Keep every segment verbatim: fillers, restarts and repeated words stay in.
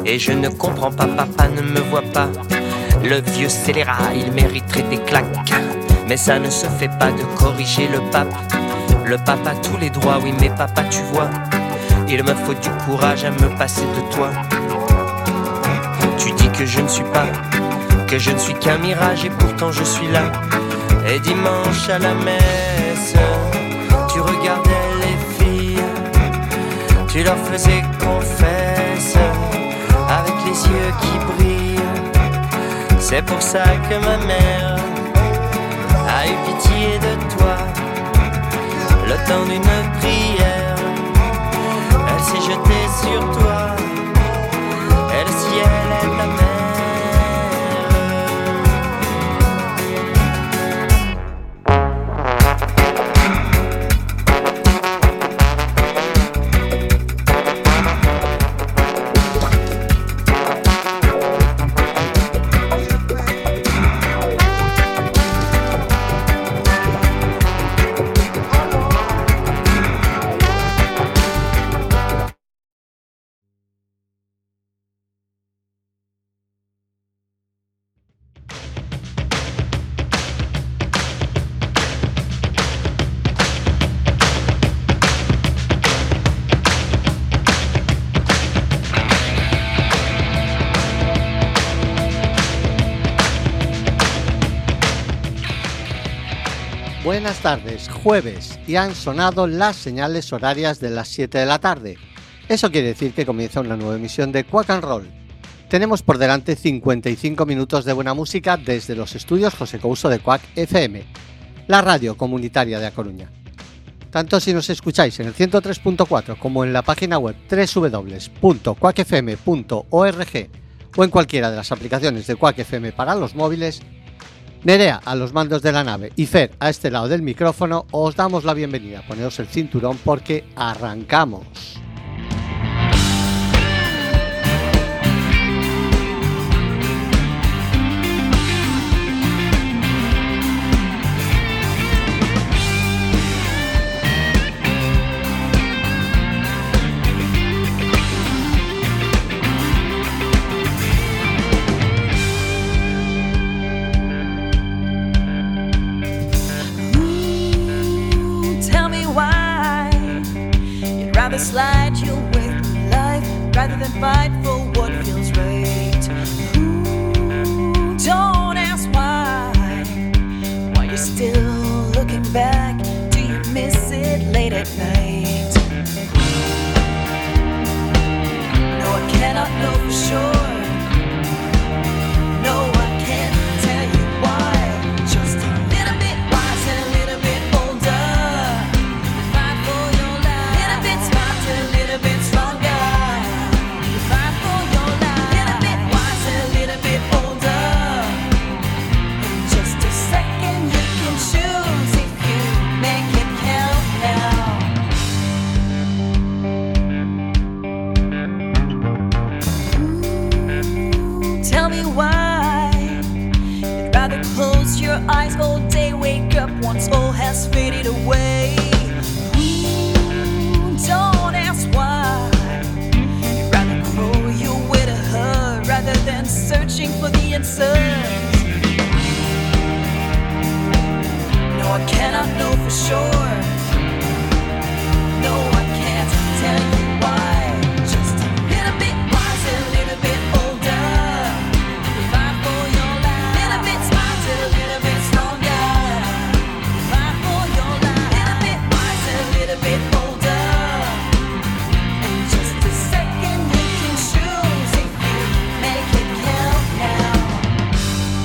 Et je ne comprends pas, papa ne me voit pas. Le vieux scélérat, il mériterait des claques. Mais ça ne se fait pas de corriger le pape. Le pape a tous les droits, oui mais papa tu vois, il me faut du courage à me passer de toi. Tu dis que je ne suis pas, que je ne suis qu'un mirage et pourtant je suis là. Et dimanche à la messe, tu regardais les filles, tu leur faisais confesse avec les yeux qui brillent. C'est pour ça que ma mère a eu pitié de toi. Le temps d'une prière, elle s'est jetée sur toi. Et le ciel est ta mère. Buenas tardes, jueves, y han sonado las señales horarias de las siete de la tarde. Eso quiere decir que comienza una nueva emisión de Quack and Roll. Tenemos por delante cincuenta y cinco minutos de buena música desde los estudios José Couso de Quack F M, la radio comunitaria de A Coruña. Tanto si nos escucháis en el ciento tres punto cuatro como en la página web doble u doble u doble u punto quack f m punto org o en cualquiera de las aplicaciones de Quack F M para los móviles, Nerea a los mandos de la nave y Fer a este lado del micrófono, os damos la bienvenida. Poneos el cinturón porque arrancamos. Slide your way through life rather than fight for what feels right. Ooh, don't ask why. Why you're still looking back? Do you miss it late at night? No, I cannot know for sure. No, I can't tell you why. Just a little bit wise and a little bit older. Fight for your life. Little bit smarter, a little bit stronger. Fight for your life. Little bit wise and a little bit older. In just a second you can choose if you make it count now. Ooh, tell me why you'd rather close your eyes all day, wake up once all has faded away. Ooh, don't ask why. You'd rather grow your way to her rather than searching for the answers. No, I cannot know for sure. No, I can't tell you why. Just a little bit wiser, a little bit older. Fight for your life. Little bit smarter, a little bit stronger. Fight for your life. Little bit wiser, a little bit older. In just a second you can choose if you make it count now.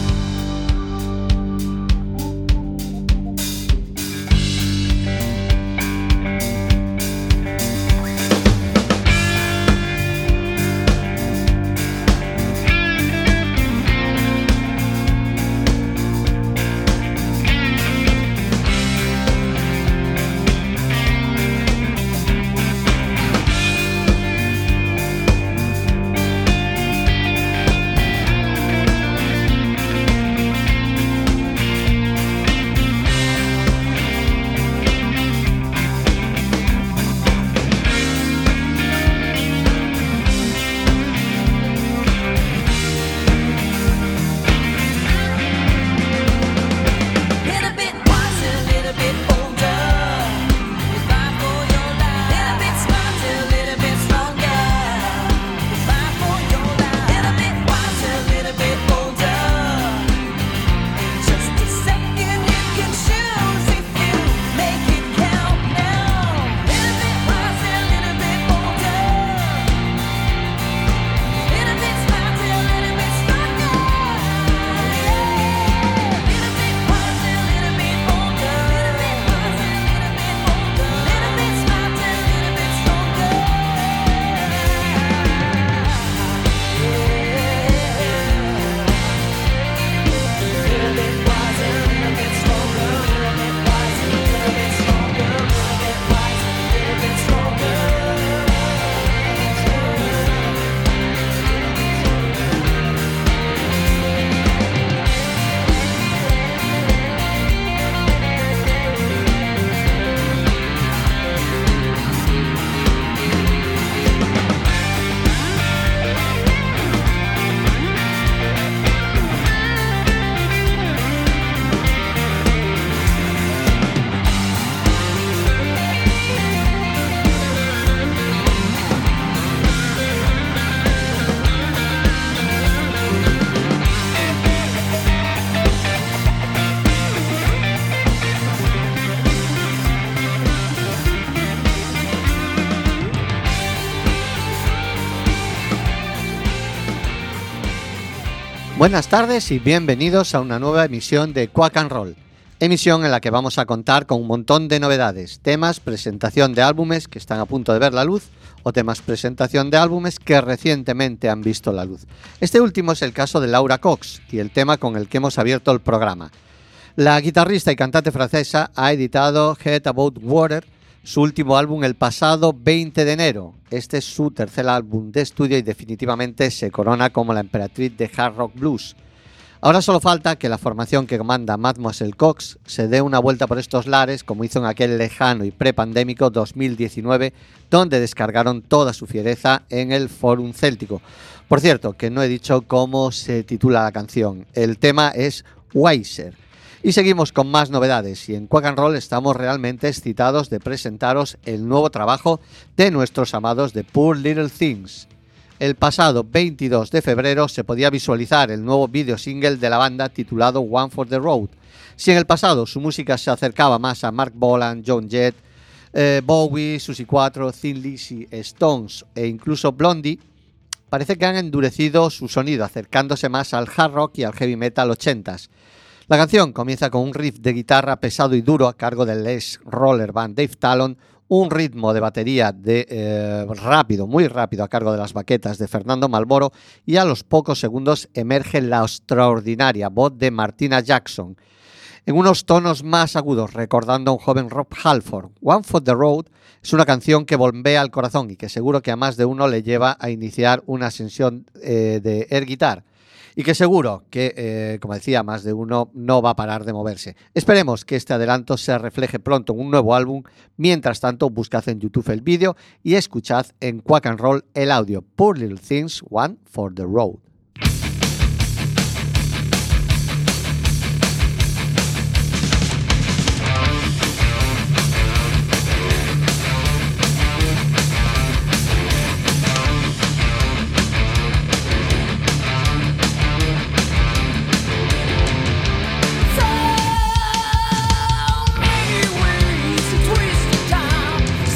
Buenas tardes y bienvenidos a una nueva emisión de Quack and Roll, emisión en la que vamos a contar con un montón de novedades, temas, presentación de álbumes que están a punto de ver la luz o temas, presentación de álbumes que recientemente han visto la luz. Este último es el caso de Laura Cox y el tema con el que hemos abierto el programa. La guitarrista y cantante francesa ha editado Head About Water, su último álbum, el pasado veinte de enero. Este es su tercer álbum de estudio y definitivamente se corona como la emperatriz de hard rock blues. Ahora solo falta que la formación que comanda Mademoiselle Cox se dé una vuelta por estos lares, como hizo en aquel lejano y prepandémico dos mil diecinueve, donde descargaron toda su fiereza en el Fórum Céltico. Por cierto, que no he dicho cómo se titula la canción. El tema es Wiser. Y seguimos con más novedades y en Quack and Roll estamos realmente excitados de presentaros el nuevo trabajo de nuestros amados de Poor Little Things. El pasado veintidós de febrero se podía visualizar el nuevo video single de la banda titulado One for the Road. Si en el pasado su música se acercaba más a Mark Bolan, Joan Jett, eh, Bowie, Susie cuatro, Thin Lizzy, Stones e incluso Blondie, parece que han endurecido su sonido acercándose más al hard rock y al heavy metal ochentas. La canción comienza con un riff de guitarra pesado y duro a cargo del ex roller band Dave Talon, un ritmo de batería de eh, rápido, muy rápido a cargo de las baquetas de Fernando Malboro y a los pocos segundos emerge la extraordinaria voz de Martina Jackson en unos tonos más agudos, recordando a un joven Rob Halford. One for the Road es una canción que bombea al corazón y que seguro que a más de uno le lleva a iniciar una sesión eh, de air guitar. Y que seguro que, eh, como decía, más de uno no va a parar de moverse. Esperemos que este adelanto se refleje pronto en un nuevo álbum. Mientras tanto, buscad en YouTube el vídeo y escuchad en Quack and Roll el audio Poor Little Things, One for the Road.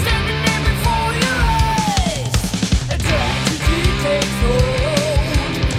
Takes hold.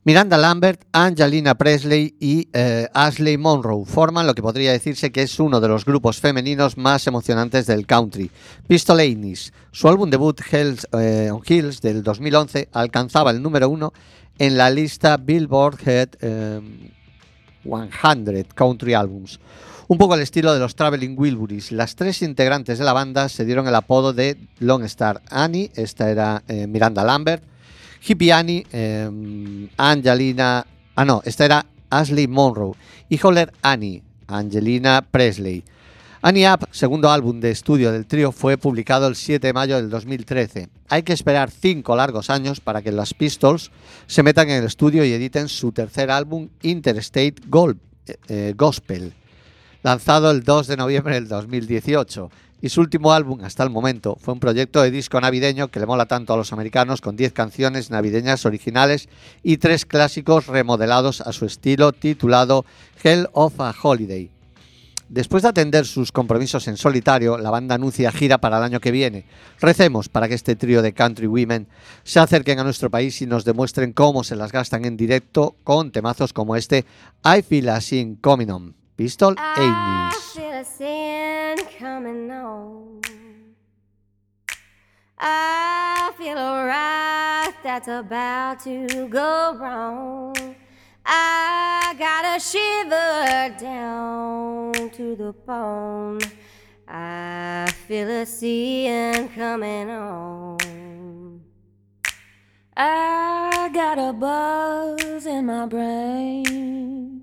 Miranda Lambert, Angelina Presley y eh, Ashley Monroe forman lo que podría decirse que es uno de los grupos femeninos más emocionantes del country. Pistol Ladies, su álbum debut Hells eh, on Heels del dos mil once alcanzaba el número uno en la lista Billboard Hot eh, cien Country Albums. Un poco al estilo de los Traveling Wilburys, las tres integrantes de la banda se dieron el apodo de Lone Star Annie, esta era eh, Miranda Lambert, Hippie Annie, eh, Angelina... Ah, no, esta era Ashley Monroe. Y Holler Annie, Angelina Presley. Annie Up, segundo álbum de estudio del trío, fue publicado el siete de mayo del dos mil trece. Hay que esperar cinco largos años para que las Pistols se metan en el estudio y editen su tercer álbum, Interstate Gold, eh, Gospel, lanzado el dos de noviembre del dos mil dieciocho. Y su último álbum, hasta el momento, fue un proyecto de disco navideño que le mola tanto a los americanos, con diez canciones navideñas originales y tres clásicos remodelados a su estilo, titulado Hell of a Holiday. Después de atender sus compromisos en solitario, la banda anuncia gira para el año que viene. Recemos para que este trío de country women se acerquen a nuestro país y nos demuestren cómo se las gastan en directo con temazos como este I Feel a Sin Coming On. Pistol I Ladies. feel a sin coming on. I feel a wrath that's about to go wrong. I got a shiver down to the bone. I feel a sin coming on. I got a buzz in my brain,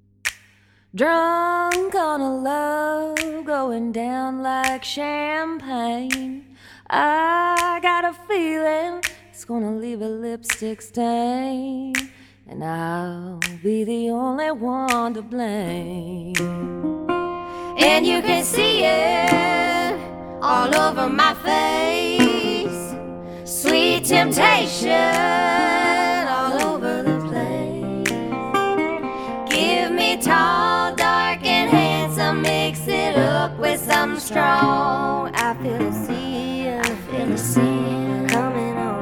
drunk on a love going down like champagne. I got a feeling it's gonna leave a lipstick stain, and I'll be the only one to blame. And you can see it all over my face, sweet temptation all over the place. Give me tall, dark and handsome, mix it up with something strong. I feel a sin, I feel a sin coming on.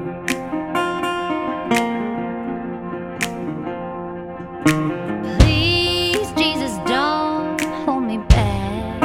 Please, Jesus, don't hold me back.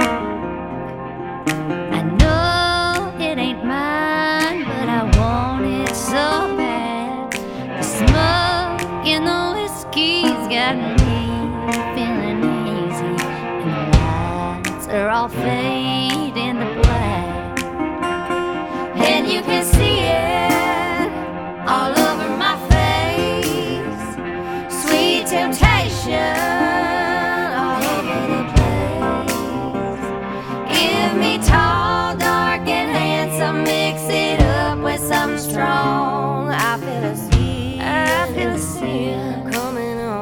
I know it ain't mine, but I want it so bad. The smoke and the whiskey's got me feeling easy, and the lights are all fading to black. And you can see it all over my face, sweet temptation all over the place. Give me tall, dark and handsome, mix it up with something strong. I feel a sin, I feel a sin coming on.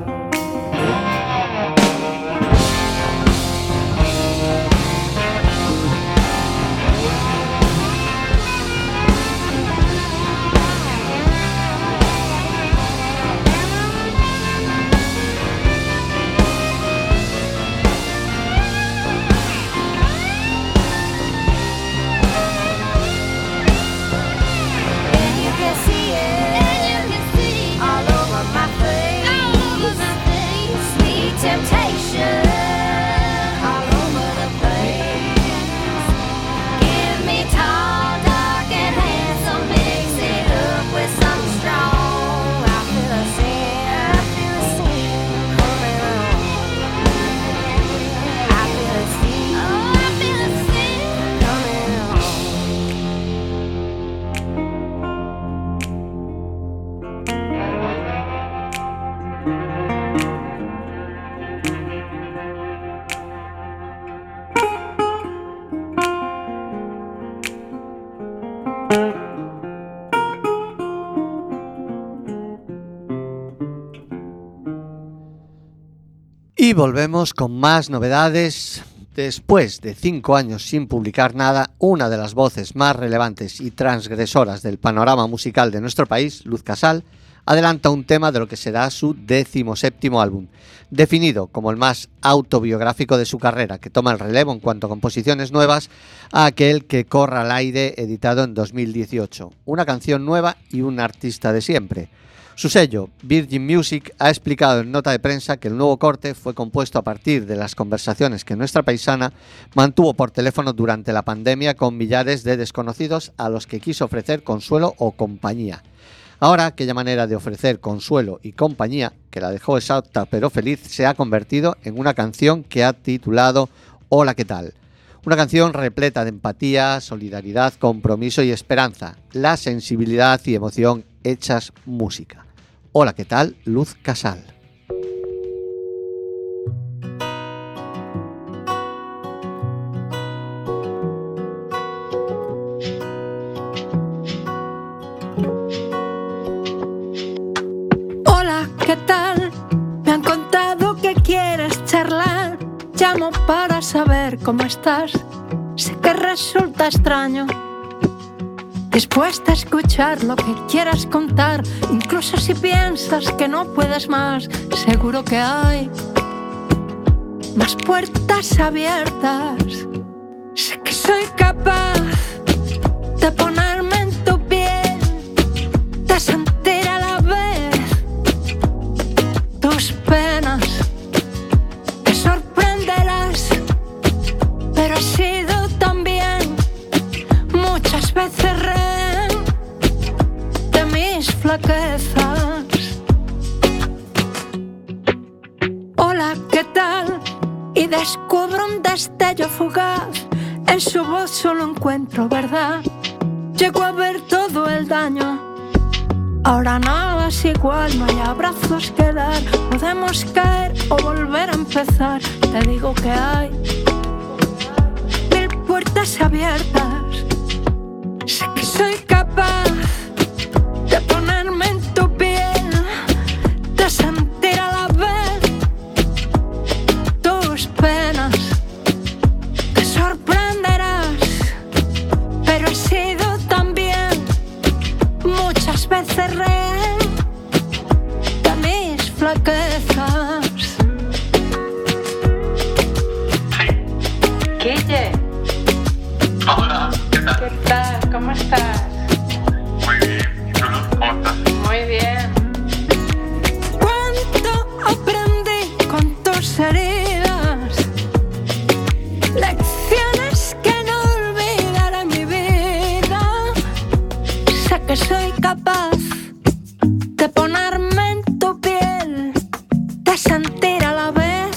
And you can see it, and you can see all over my face, all over my face, sweet temptation all over the place. Give me tall, dark and handsome, mix it up with something strong. I feel a sin, I feel a sin coming on. I feel a sin, oh, I feel a sin coming on. Y volvemos con más novedades. Después de cinco años sin publicar nada, una de las voces más relevantes y transgresoras del panorama musical de nuestro país, Luz Casal, adelanta un tema de lo que será su decimoséptimo álbum, definido como el más autobiográfico de su carrera, que toma el relevo en cuanto a composiciones nuevas a aquel que corra al aire, editado en dos mil dieciocho. Una canción nueva y un artista de siempre. Su sello, Virgin Music, ha explicado en nota de prensa que el nuevo corte fue compuesto a partir de las conversaciones que nuestra paisana mantuvo por teléfono durante la pandemia con millares de desconocidos a los que quiso ofrecer consuelo o compañía. Ahora, aquella manera de ofrecer consuelo y compañía, que la dejó exhausta pero feliz, se ha convertido en una canción que ha titulado Hola, ¿qué tal? Una canción repleta de empatía, solidaridad, compromiso y esperanza, la sensibilidad y emoción hechas música. Hola, ¿qué tal? Luz Casal. Hola, ¿qué tal? Me han contado que quieres charlar. Llamo para saber cómo estás. Sé que resulta extraño. Dispuesta a escuchar lo que quieras contar, incluso si piensas que no puedes más. Seguro que hay más puertas abiertas. Sé que soy capaz de ponerme en tu piel, de sentir a la vez tus penas. Te sorprenderás, pero he sido también muchas veces rehén de mis flaquezas. Hola, ¿qué tal? Y descubro un destello fugaz. En su voz solo encuentro verdad. Llego a ver todo el daño. Ahora nada es igual, no hay abrazos que dar. Podemos caer o volver a empezar. Te digo que hay mil puertas abiertas. Sé que soy capaz de ponerme en tu piel, de sentir a la vez tus penas. Te sorprenderás, pero he sido también muchas veces rehén de mis flaquezas. Guille. Hola, ¿qué tal? ¿Qué tal? ¿Cómo estás? Muy bien. ¿Y tú, Luz? ¿Cómo estás? Muy bien. ¿Cuánto aprendí con tus heridas? Lecciones que no olvidaré en mi vida. Sé que soy capaz de ponerme en tu piel, de sentir a la vez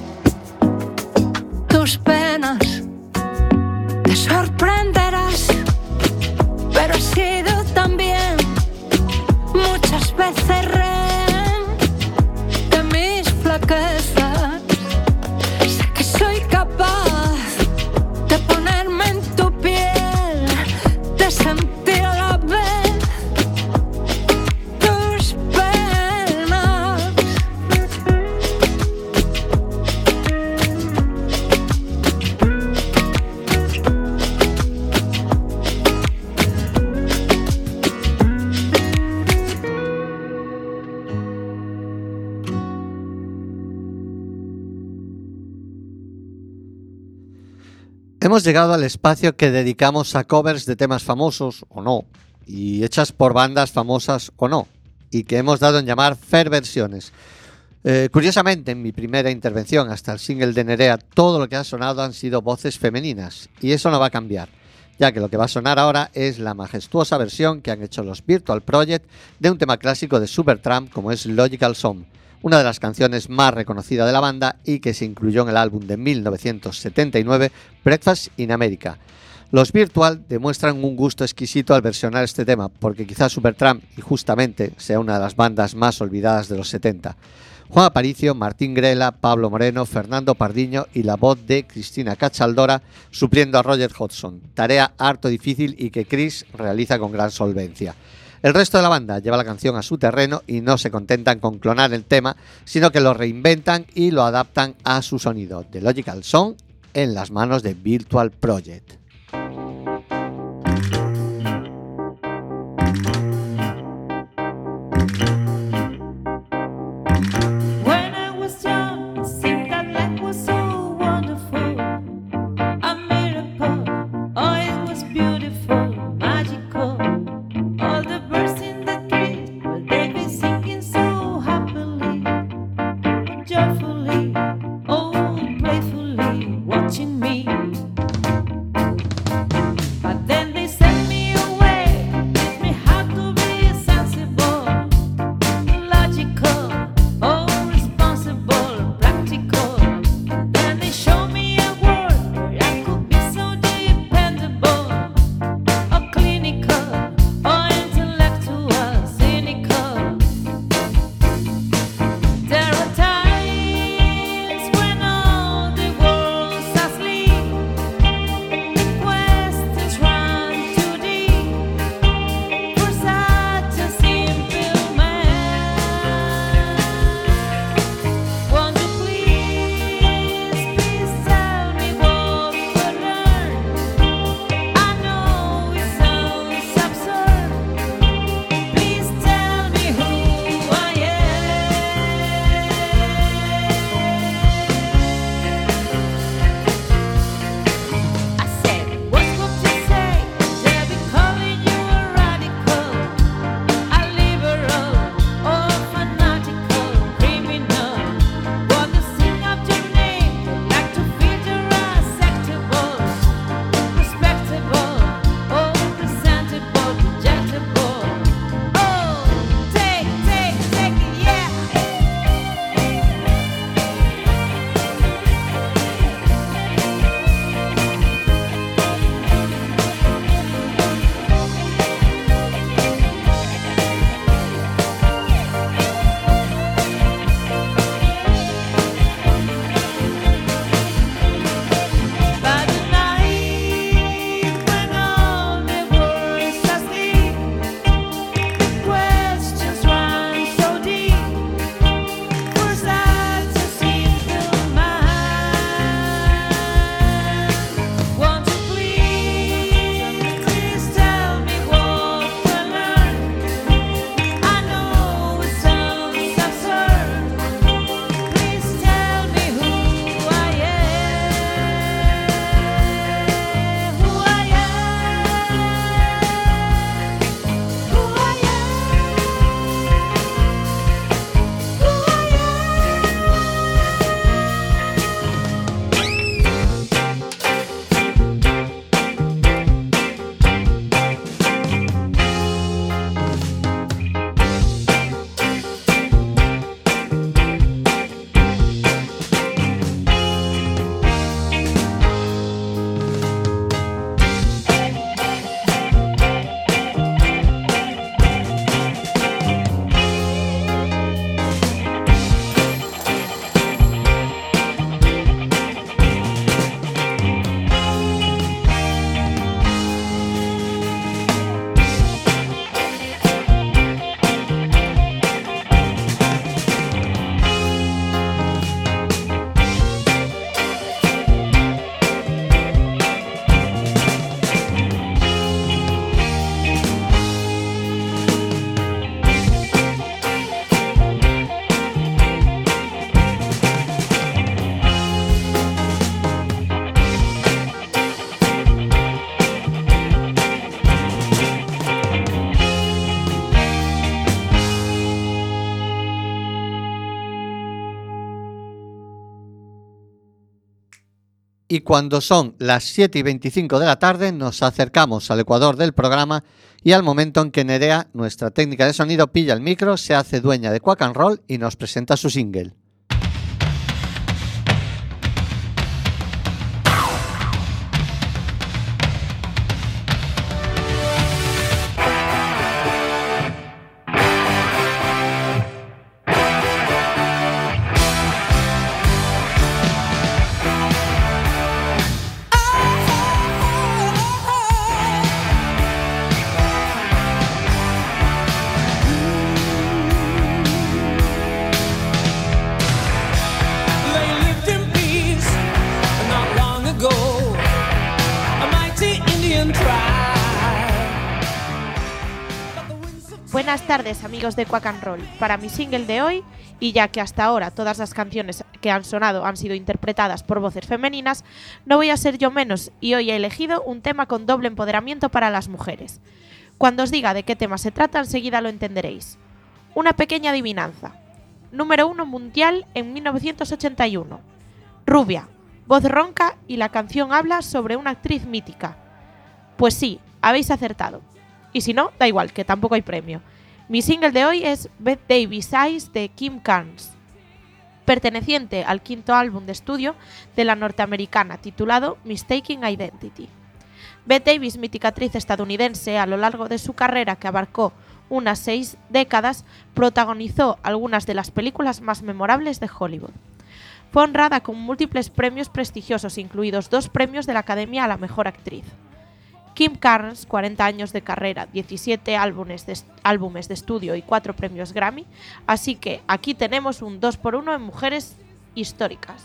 tus penas. Te sorprenderás, pero he sido también muchas veces rehén de mis flaquezas. Sé que soy capaz de ponerme en tu piel, de sentir a la vez tus penas. Hemos llegado al espacio que dedicamos a covers de temas famosos o no, y hechas por bandas famosas o no, y que hemos dado en llamar Fair Versiones. Eh, curiosamente, en mi primera intervención hasta el single de Nerea, todo lo que ha sonado han sido voces femeninas, y eso no va a cambiar, ya que lo que va a sonar ahora es la majestuosa versión que han hecho los Virtual Project de un tema clásico de Supertramp como es Logical Song, una de las canciones más reconocidas de la banda y que se incluyó en el álbum de mil novecientos setenta y nueve Breakfast in America. Los Virtual demuestran un gusto exquisito al versionar este tema, porque quizás Supertramp, y justamente, sea una de las bandas más olvidadas de los setenta. Juan Aparicio, Martín Grela, Pablo Moreno, Fernando Pardiño y la voz de Cristina Cachaldora supliendo a Roger Hodgson, tarea harto difícil y que Chris realiza con gran solvencia. El resto de la banda lleva la canción a su terreno y no se contentan con clonar el tema, sino que lo reinventan y lo adaptan a su sonido. The Logical Song en las manos de Virtual Project. When I was young, it seemed that life was so wonderful, a miracle. Oh, it was beautiful, magical. All the birds in the trees, well, they be singing. y cuando son las siete y veinticinco de la tarde nos acercamos al ecuador del programa y al momento en que Nerea, nuestra técnica de sonido, pilla el micro, se hace dueña de Quack and Roll y nos presenta su single. Buenas tardes, amigos de Quack and Roll. Para mi single de hoy, y ya que hasta ahora todas las canciones que han sonado han sido interpretadas por voces femeninas, no voy a ser yo menos y hoy he elegido un tema con doble empoderamiento para las mujeres. Cuando os diga de qué tema se trata, enseguida lo entenderéis. Una pequeña adivinanza. Número uno mundial en mil novecientos ochenta y uno. Rubia, voz ronca y la canción habla sobre una actriz mítica. Pues sí, habéis acertado. Y si no, da igual, que tampoco hay premio. Mi single de hoy es Bette Davis Eyes de Kim Carnes, perteneciente al quinto álbum de estudio de la norteamericana titulado Mistaken Identity. Bette Davis, mítica actriz estadounidense, a lo largo de su carrera que abarcó unas seis décadas, protagonizó algunas de las películas más memorables de Hollywood. Fue honrada con múltiples premios prestigiosos, incluidos dos premios de la Academia a la Mejor Actriz. Kim Carnes, cuarenta años de carrera, diecisiete álbumes de, álbumes de estudio y cuatro premios Grammy, así que aquí tenemos un dos por uno en mujeres históricas.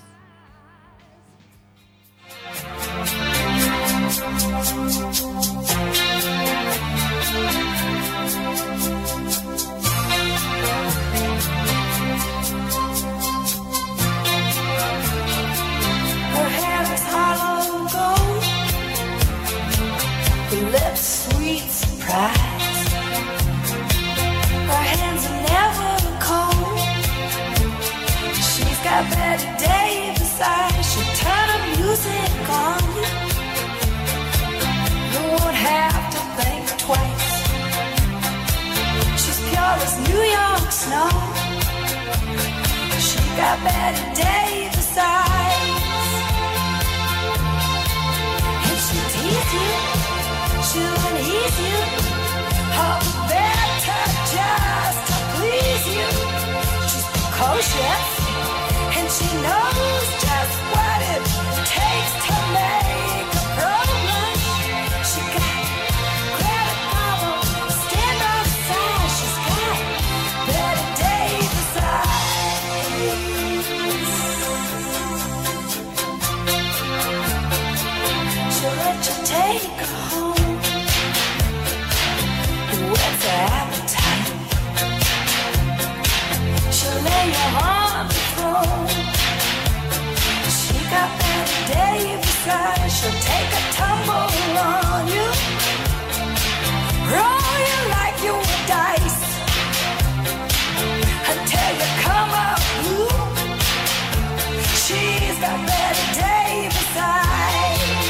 Lips, sweet surprise. Her hands are never cold. She's got Bette Davis eyes. She'll turn the music on you. You won't have to think twice. She's pure as New York snow. She got Bette Davis eyes. And she'll tease you. She'll ease you, her better just to please you. She's precocious, and she knows just what it takes to make a problem. She got credit bubble, stand outside. She's got Bette Davis eyes. She'll let you take her home. What's her appetite? She'll lay you on the throne. She got Bette Davis eyes. She'll take a tumble on you, roll you like you were dice, until you come up blue. She's got Bette Davis eyes.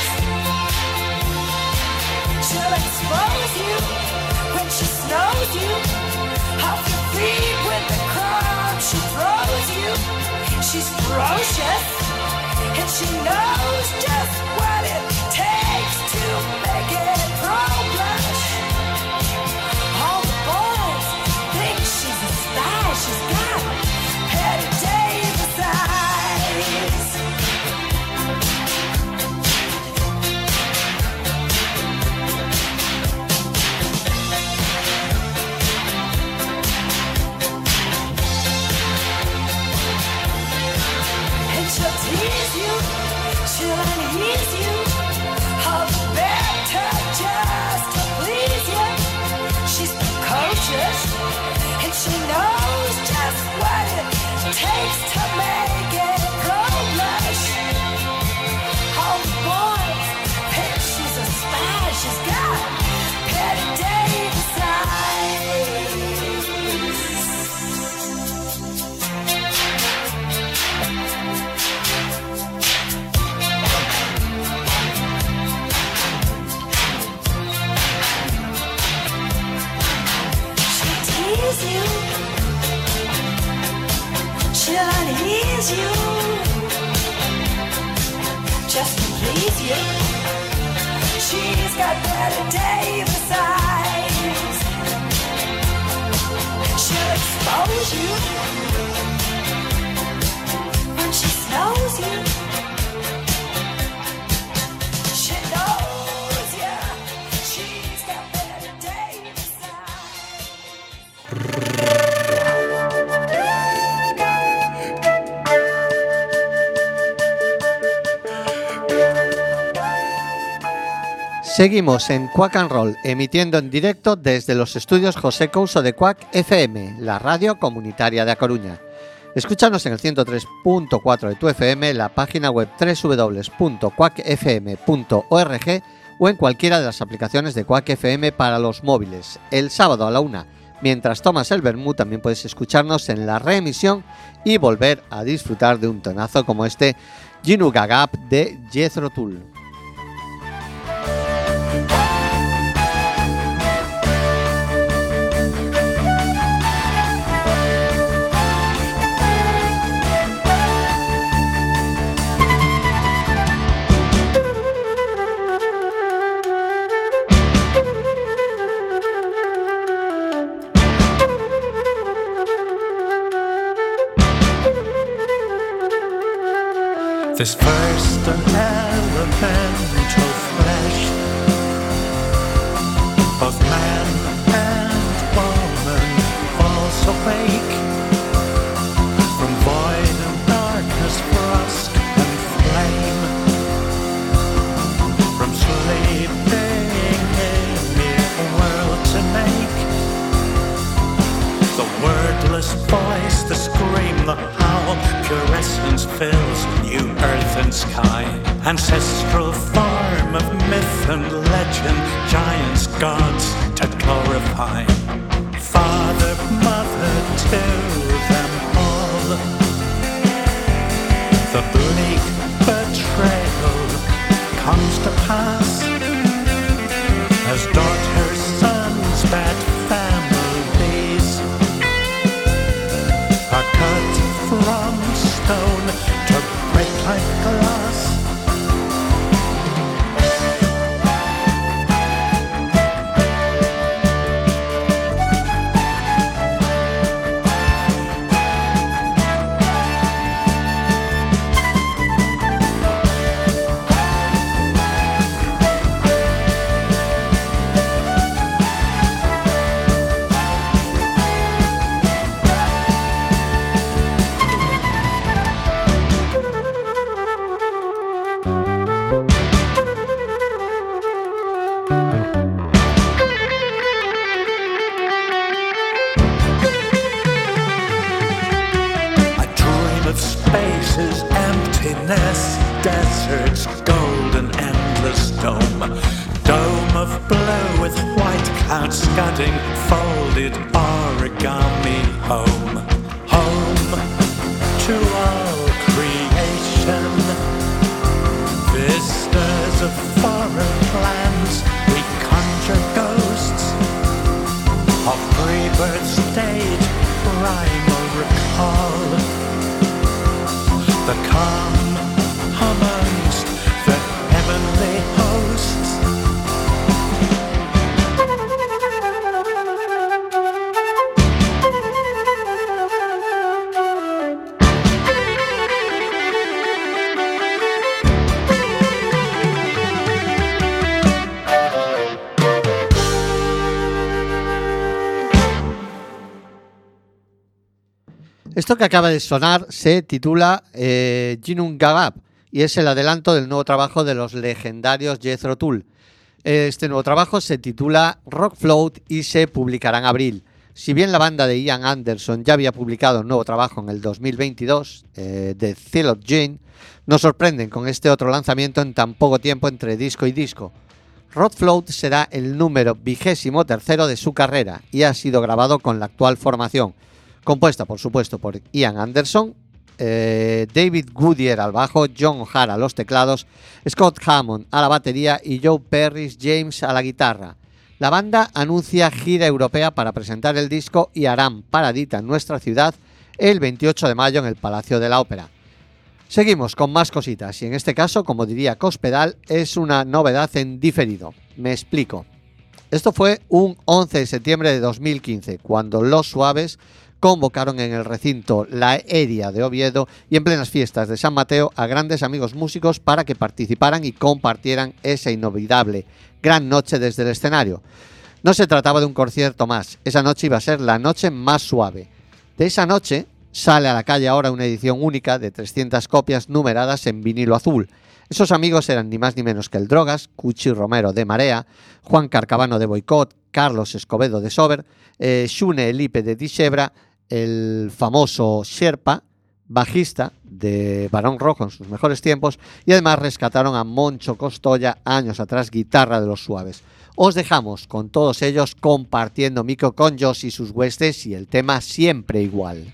She'll expose you when she snows you, off your feet with the crumbs she throws you. She's ferocious, and she knows just what it takes to make it pro-blush. All the boys think she's a spy. She's got Bette Davis eyes. She'll tease you, she'll unease you. please you, just to please you. She's got Betty Davis eyes. She'll expose you when she snows you. She knows ya. She's got Betty Davis eyes. Seguimos en Quack and Roll, emitiendo en directo desde los estudios José Couso de Quack F M, la radio comunitaria de A Coruña. Escúchanos en el ciento tres punto cuatro de tu F M, la página web doble u doble u doble u punto quack f m punto org o en cualquiera de las aplicaciones de Quack F M para los móviles. El sábado a la una, mientras tomas el vermut, también puedes escucharnos en la reemisión y volver a disfrutar de un tonazo como este Ginu Gagap de Jethro Tull. This first and elemental flesh of man and woman falls awake from void and darkness, frost and flame, from sleeping in a world to make. The wordless voice, the scream, the howl, pure essence fills new earth and sky. Ancestral form of myth and legend, giants, gods to glorify. Father, mother to them all. The bleak betrayal comes to pass as daughters, sons, bad families are cut from stone to break like glass. Spaces, emptiness, deserts, golden, endless dome. Dome of blue with white clouds scudding, folded origami home. Home to all creation. Vistas of foreign lands, we conjure ghosts of pre-birth state, primal recall. The calm amongst the heavenly hosts. Esto que acaba de sonar se titula eh, Ginu Gagap y es el adelanto del nuevo trabajo de los legendarios Jethro Tull. Este nuevo trabajo se titula Rock Float y se publicará en abril. Si bien la banda de Ian Anderson ya había publicado un nuevo trabajo en el dos mil veintidós, eh, de Thylot Jane, nos sorprenden con este otro lanzamiento en tan poco tiempo entre disco y disco. Rock Float será el número vigésimo tercero de su carrera y ha sido grabado con la actual formación, compuesta por supuesto por Ian Anderson, eh, David Goodyear al bajo, John O'Hara a los teclados, Scott Hammond a la batería y Joe Perris James a la guitarra. La banda anuncia gira europea para presentar el disco y harán paradita en nuestra ciudad el veintiocho de mayo en el Palacio de la Ópera. Seguimos con más cositas y en este caso, como diría Cospedal, es una novedad en diferido. Me explico. Esto fue un once de septiembre de dos mil quince, cuando Los Suaves convocaron en el recinto La Eria de Oviedo y en plenas fiestas de San Mateo a grandes amigos músicos para que participaran y compartieran esa inolvidable gran noche desde el escenario. No se trataba de un concierto más, esa noche iba a ser la noche más suave. De esa noche sale a la calle ahora una edición única de trescientas copias numeradas en vinilo azul. Esos amigos eran ni más ni menos que el Drogas, Cuchi Romero de Marea, Juan Carcabano de Boicot, Carlos Escobedo de Sober, eh, Xune Elipe de Dixebra, el famoso Sherpa, bajista de Barón Rojo en sus mejores tiempos, y además rescataron a Moncho Costoya años atrás, guitarra de Los Suaves. Os dejamos con todos ellos compartiendo micro con Josh y sus huestes y el tema Siempre Igual.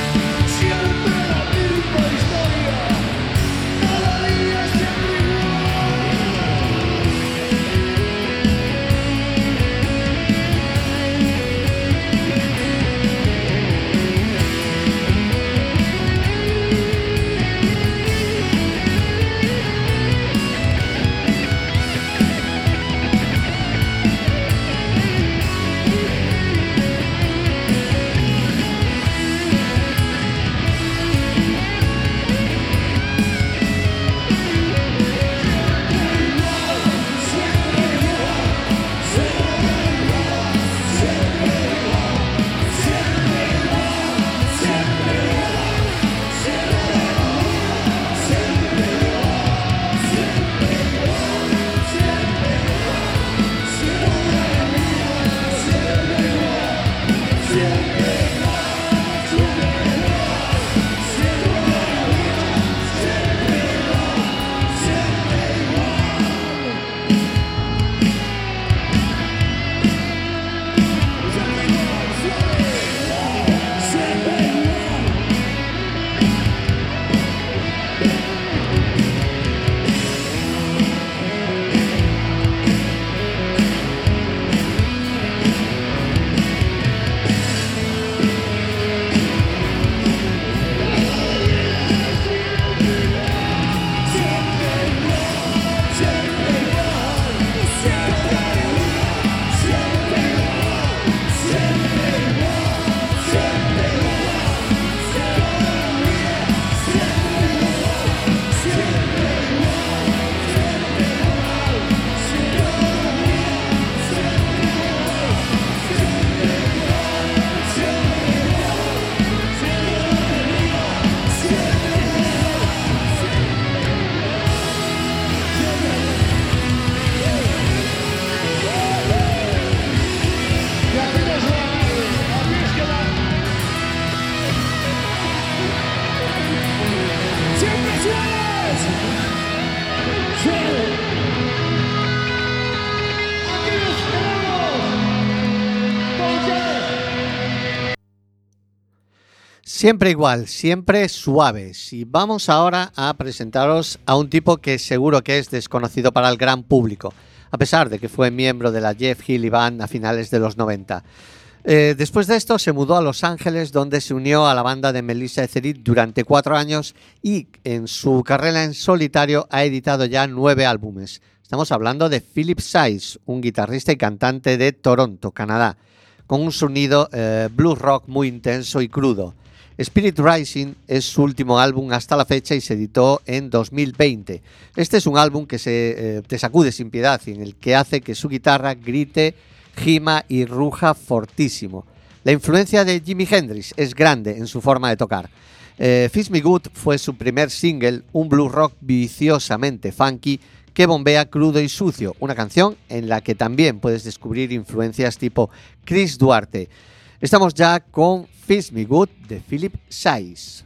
Siempre la misma historia, cada día siempre igual. Siempre igual, siempre suaves. Y vamos ahora a presentaros a un tipo que seguro que es desconocido para el gran público, a pesar de que fue miembro de la Jeff Healey Band a finales de los noventa. Eh, después de esto se mudó a Los Ángeles, donde se unió a la banda de Melissa Etheridge durante cuatro años y en su carrera en solitario ha editado ya nueve álbumes. Estamos hablando de Philip Size, un guitarrista y cantante de Toronto, Canadá, con un sonido eh, blues rock muy intenso y crudo. Spirit Rising es su último álbum hasta la fecha y se editó en dos mil veinte. Este es un álbum que se eh, te sacude sin piedad y en el que hace que su guitarra grite, gima y ruja fortísimo. La influencia de Jimi Hendrix es grande en su forma de tocar. Eh, Feels Me Good fue su primer single, un blues rock viciosamente funky que bombea crudo y sucio, una canción en la que también puedes descubrir influencias tipo Chris Duarte. Estamos ya con Feels Me Good de Philip Size.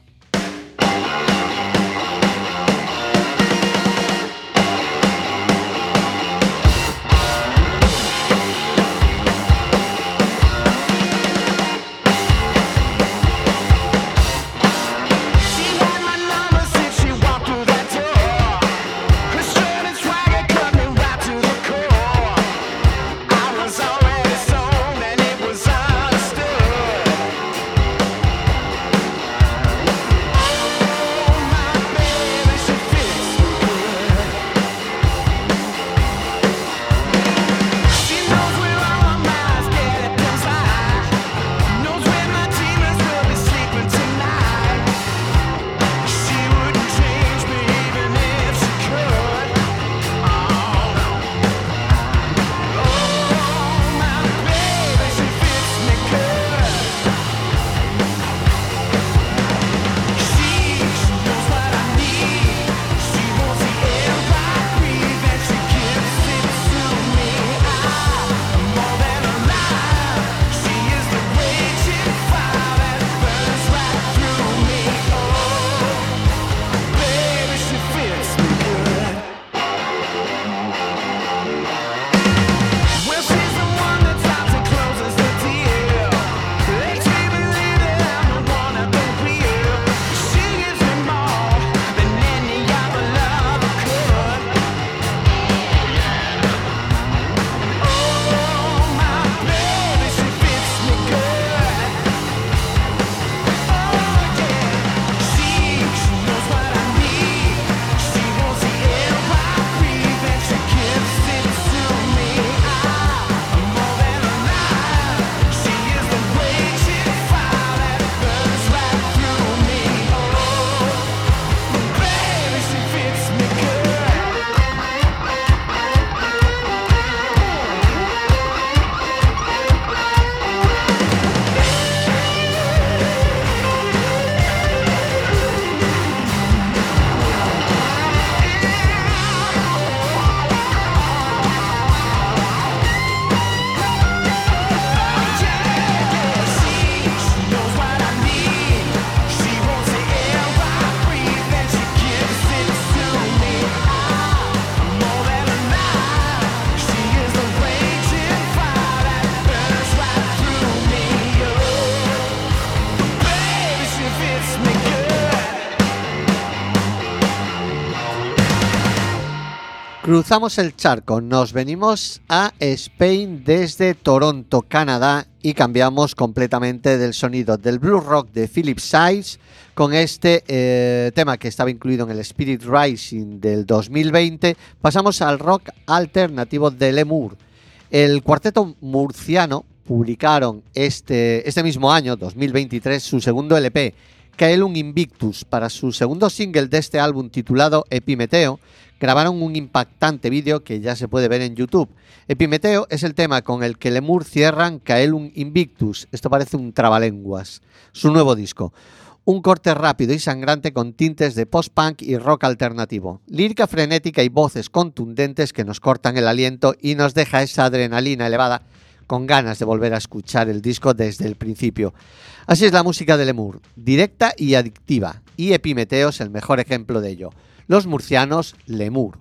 Cruzamos el charco, nos venimos a Spain desde Toronto, Canadá, y cambiamos completamente del sonido del blues rock de Philip Size con este eh, tema que estaba incluido en el Spirit Rising del dos mil veinte. Pasamos al rock alternativo de Lemur. El cuarteto murciano publicaron este, este mismo año, dos mil veintitrés, su segundo L P, Caelum Invictus. Para su segundo single de este álbum titulado Epimeteo, grabaron un impactante vídeo que ya se puede ver en YouTube. Epimeteo es el tema con el que Lemur cierran Caelum Invictus. Esto parece un trabalenguas. Su nuevo disco. Un corte rápido y sangrante con tintes de post-punk y rock alternativo. Lírica frenética y voces contundentes que nos cortan el aliento y nos deja esa adrenalina elevada con ganas de volver a escuchar el disco desde el principio. Así es la música de Lemur, directa y adictiva, y Epimeteo es el mejor ejemplo de ello. Los murcianos, Lemur.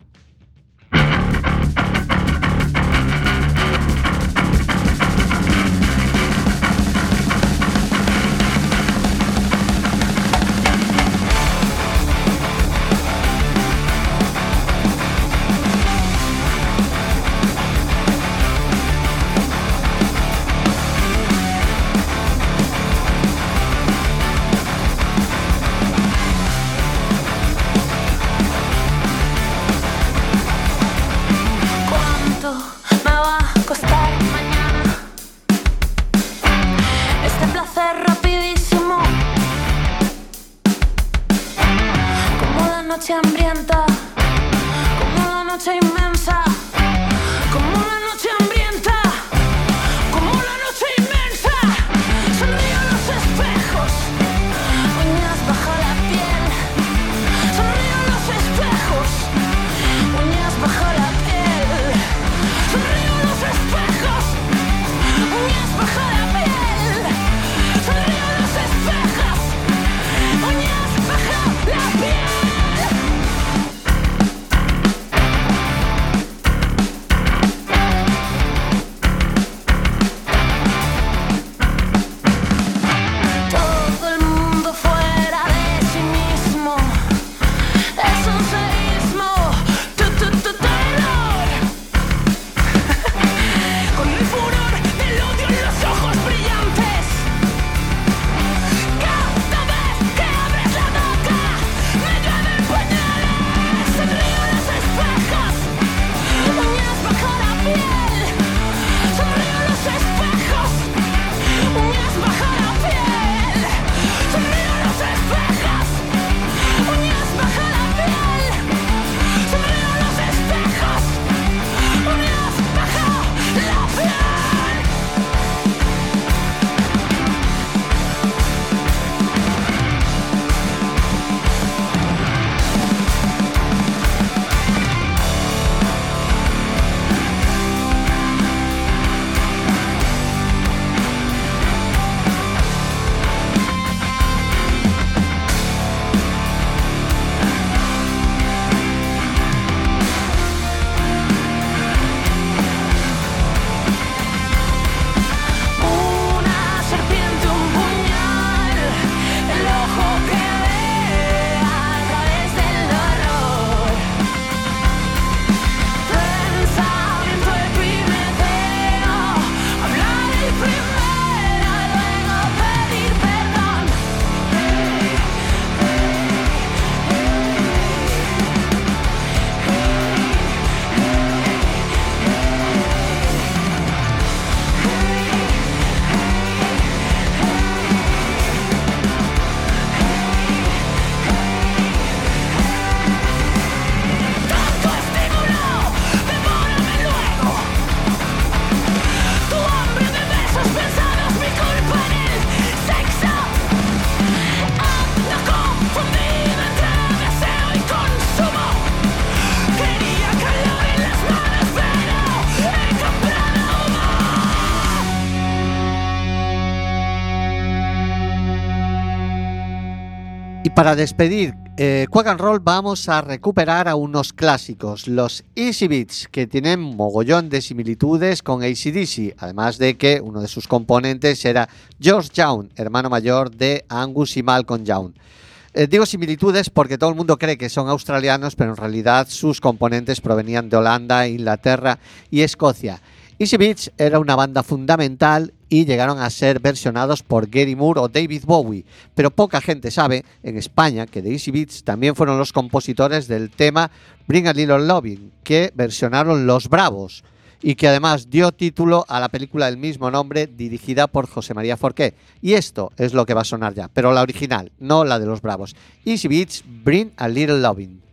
Y para despedir eh, Quack and Roll vamos a recuperar a unos clásicos, los Easy Beats, que tienen mogollón de similitudes con A C D C, además de que uno de sus componentes era George Young, hermano mayor de Angus y Malcolm Young. Eh, digo similitudes porque todo el mundo cree que son australianos, pero en realidad sus componentes provenían de Holanda, Inglaterra y Escocia. Easy Beats era una banda fundamental y llegaron a ser versionados por Gary Moore o David Bowie, pero poca gente sabe en España que The Easy Beats también fueron los compositores del tema Bring a Little Lovin', que versionaron Los Bravos y que además dio título a la película del mismo nombre dirigida por José María Forqué. Y esto es lo que va a sonar ya, pero la original, no la de Los Bravos. Easy Beats, Bring a Little Lovin'.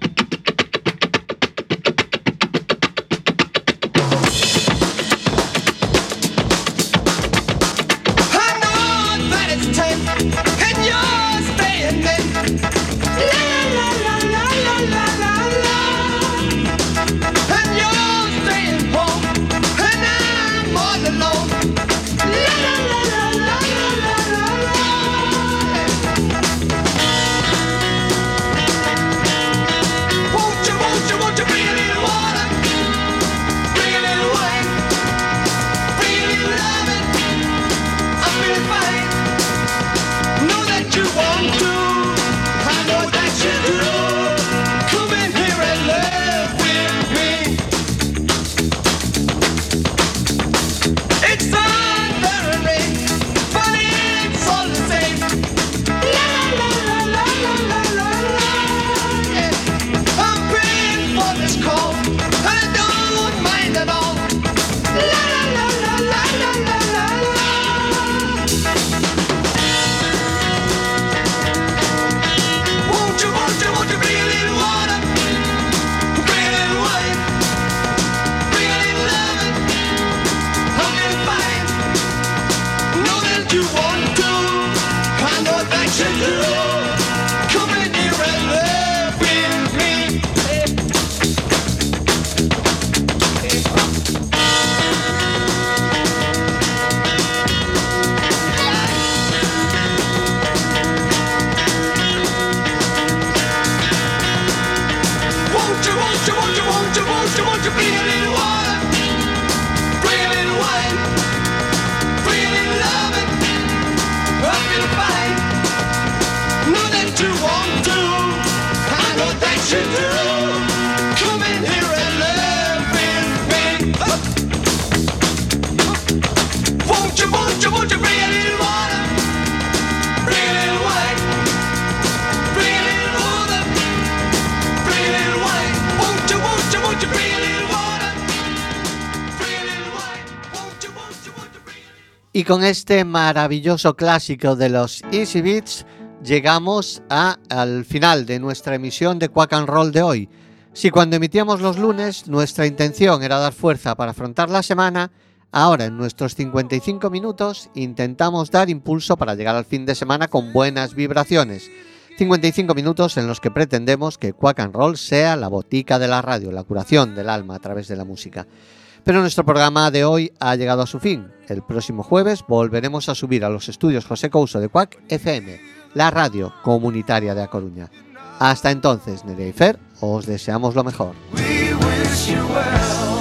Y con este maravilloso clásico de los Easy Beats llegamos a, al final de nuestra emisión de Quack and Roll de hoy. Si cuando emitíamos los lunes nuestra intención era dar fuerza para afrontar la semana, ahora en nuestros cincuenta y cinco minutos intentamos dar impulso para llegar al fin de semana con buenas vibraciones. cincuenta y cinco minutos en los que pretendemos que Quack and Roll sea la botica de la radio, la curación del alma a través de la música. Pero nuestro programa de hoy ha llegado a su fin. El próximo jueves volveremos a subir a los estudios José Couso de Quack F M, la radio comunitaria de A Coruña. Hasta entonces, Nerea y Fer, os deseamos lo mejor. We wish you well.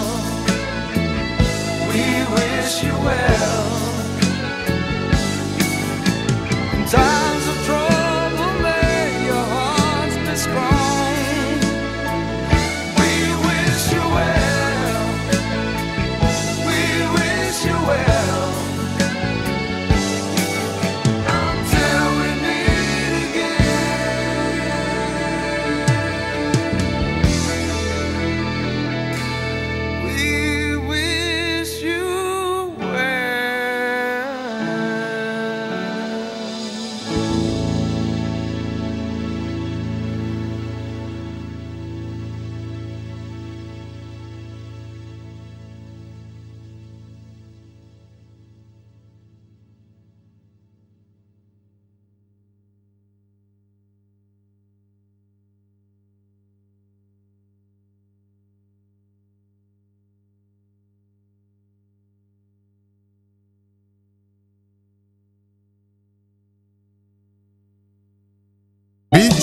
We wish you well. In times of trouble, may your hearts be strong. We wish you well. We wish you well. Until we meet again. We wish you well.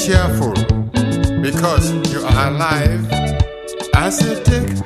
cheerful because you are alive. I said take